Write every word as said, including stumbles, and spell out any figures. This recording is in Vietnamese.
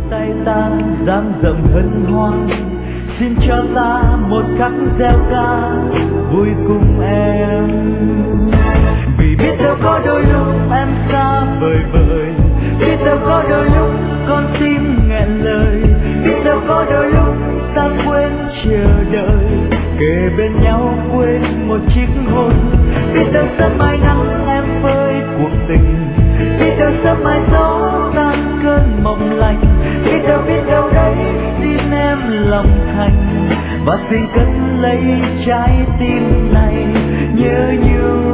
tay ta dang rộng hân hoan, xin cho ta một khắc gieo ca vui cùng em. Vì biết đâu có đôi lúc em xa vời vời, biết đâu có đôi lúc con tim nghẹn lời, biết đâu có đôi lúc ta quên chờ đợi, kề bên nhau quên một chiếc hôn. Biết đâu sớm mai nắng em phơi cuộc tình, biết đâu sớm mai gió tan cơn mộng lạnh, biết đâu biết đâu đấy tim em lòng thành và xin cất lấy trái tim này nhớ nhung.